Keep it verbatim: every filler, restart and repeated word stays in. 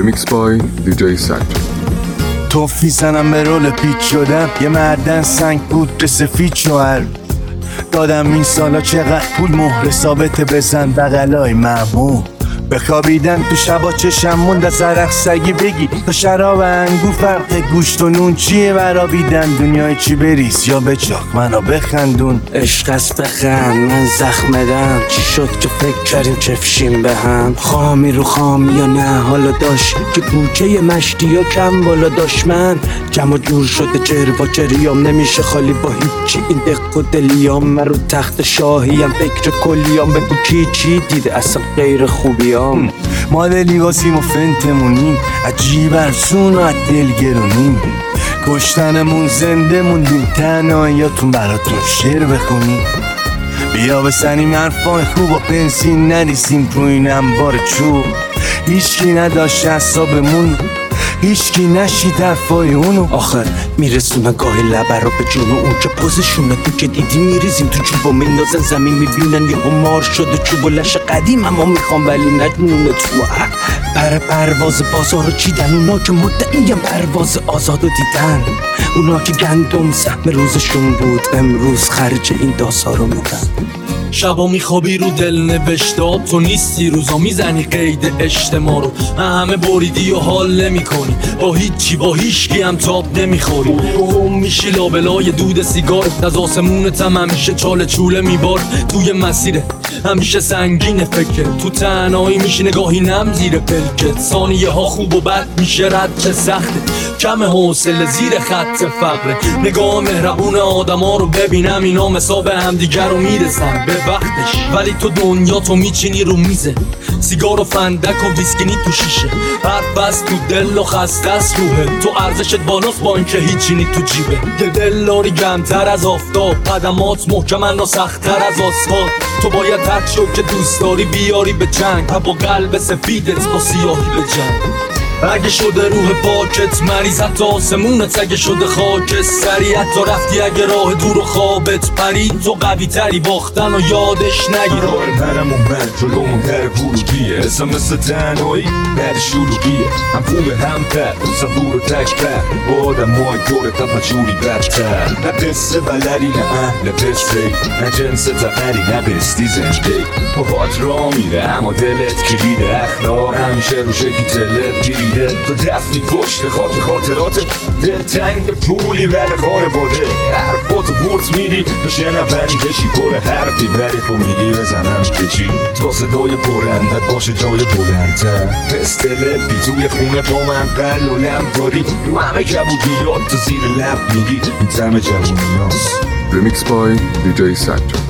ریمیکس بای دی جی سجاد. توفی زنم به رول پیچ شدم، یه مردن سنگ بود سفید شوهر دادم. این سالا چقدر پول مهر ثابت بزن بغلای مهمون. بخوابیدن تو شبا چشم موند از عرق سگی بگی تا شراب انگور فرق گوشت و نون چیه؟ برابیدن دنیای چی بریز یا بچاک منو بخندون. عشق است بخند من زخمدم، چی شد که فکر کردیم چفشیم به هم؟ خامی رو خامی یا نه حالا داشت که کوچه مشتی و کم بالا داشت. من جمع جور شده جر و جریام نمیشه خالی با هیچی. این دق و دلیام من رو تخت شاهیم فکر کلیام. بگو کی چی دیده اصلا غیر خوبیام. مال لیواسیم و فنتمونیم عجیب ارسون و دلگرونیم. کشتنمون زنده موندیم تنهاییاتون براتون شعر بخونیم. بیا بسنیم حرفای خوب و بنزین نریسیم تو این انبار چوب. هیچکی نداشت حسابمون، هیچکی نشید حرفای اونو. آخر میرسونه گاهی لبه رو به جون اون که پوزشونه تو که دیدی میریزیم تو چوب و میندازن زمین. میبینن یه همار شده چوب و لش قدیم اما میخوام ولی نجنونه تو. پر پرواز بازار رو چیدن اونا که مدعیم پرواز آزاد رو دیدن. اونا که گندم سهم روزشون بود امروز خرج این داسا رو میدن. شبا میخوابی رو دل نوشتاب تو نیستی، روزا میزنی قید اجتماع رو. همه بریدی و حال نمی کنی با هیچی، با هیچکی هم تاب نمیخوری. گم میشی لابلای دود سیگارت، از آسمونت هم همیشه چاله چوله میبار. توی مسیره همیشه سنگین فکر، تو تنهایی میشی نگاهی نم زیر پلکت. ثانیه ها خوب و بد میشه رد چه سخته، کم حوصله زیر خط فقره. نگاه مهربون آدم ها رو ببینم اینا مسا به هم دیگر رو میرسن به وقتش. ولی تو دنیا تو میچینی رو میزه، سیگار و فندک و ویسکینی تو شیشه. حرف بس تو دل و خسته است روحه، تو ارزشت بالاست با اینکه هیچینی تو جیبه. یه دل داری گمتر از آفتاب، قدمات محکمن و سخت‌تر از آسفالت. تو باید هر چیو که دوست داری بیاری به جنگ، با قلب سفیدت با سیاهی به جنگ. اگه شده روح پاکت مریض حتی آسمونت، اگه شده خاک سریعت تا رفتی، اگه راه دور و خوابت پرید تو قوی تری باختن و یادش نگیر. برمون بر جلومون در ورودیه، اسم مثل تنهایی در شروعیه. هم خوبه هم پر صبور و تکبر با آدم مای دور تفجوری برتر. نه قصه بلری نه اهل قصه، نه جنس تقری نه بستی زنده. پاهات را میره اما دلت کلیده، اخلاق همیشه رو شکلی تلت گیری. تو دفتی پشت خاطر خاطرات دل تنگ پولی ور خانواده. حرفاتو برد میدی تو شنفنی کشی پر حرفی ولی تو میگی بزنم کشی. تا صدای برندت باشه جای بلندتر، پست لبی توی خونه با من قل و لم داری. رو همه کبودیات تو زیر لب میگی این تم جوونی هاست. ریمیکس بای دی جی سجاد.